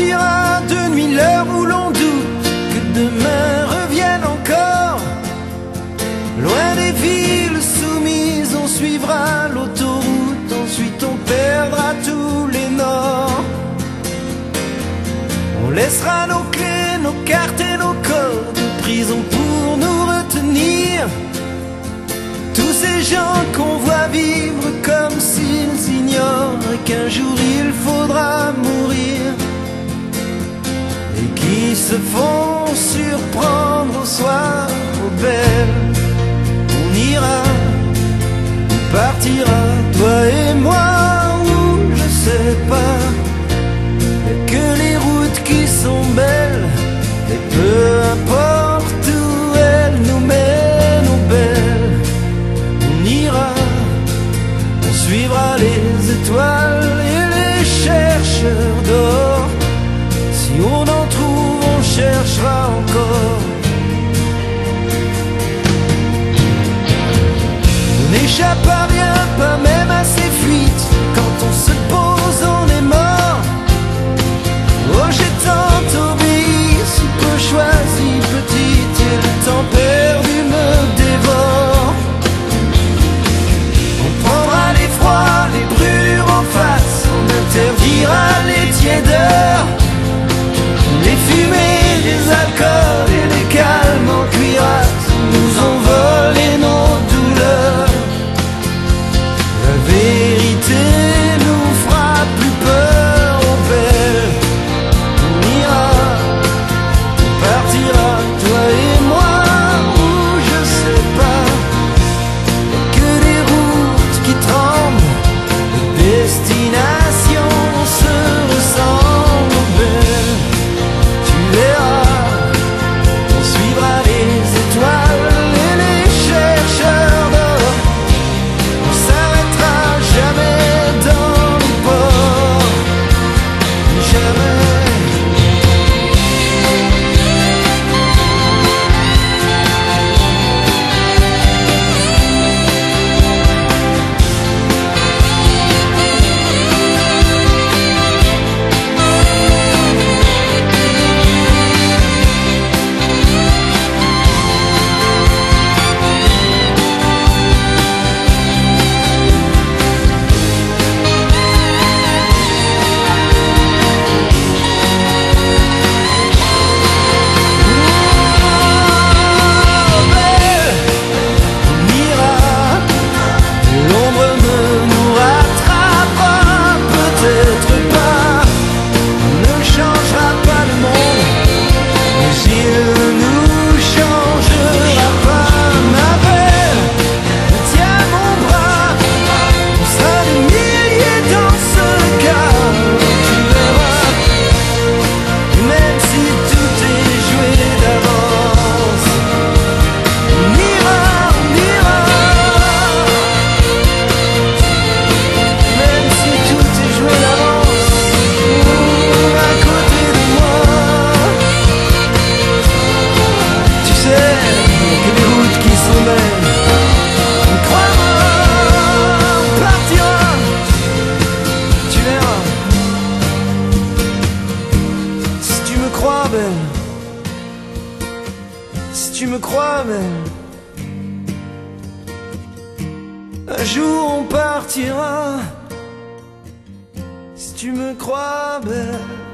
partira de nuit, l'heure où l'on doute que demain revienne encore. Loin des villes soumises, on suivra l'autoroute, ensuite on perdra tous les nords. On laissera nos clés, nos cartes et nos codes de prison pour nous retenir. Tous ces gens qu'on voit vivre comme s'ils ignorent qu'un jour il faudra mourir, et qui se font surprendre au soir aux belles. On ira, on partira, toi et moi, où je sais pas. Y'a que les routes qui sont belles, et peu importe où elles nous mènent, aux belles. On ira, on suivra les étoiles et les chercheurs d'or. Si on en trouve, on cherchera encore. On n'échappe à rien, pas même à ces fuites. Quand on se pose, on est mort. Oh, j'ai tant obéi, si peu choisi, petite, et le temps perdu me dévore. On prendra les froids, les brûlures en face, on interdira les tiédeurs, les fumées, les alcools et les calmes en cuirasse nous ont volé nos douleurs. La vérité nous fera plus peur, oh belle. On ira, on partira, toi et moi, où je sais pas. Y'a que des routes qui tremblent, les destinations se ressemblent, oh belle. Tu verras, on suivra les étoiles et les chercheurs d'or. On s'arrêtera jamais dans les ports, jamais. Si tu me crois belle, un jour on partira. Si tu me crois belle.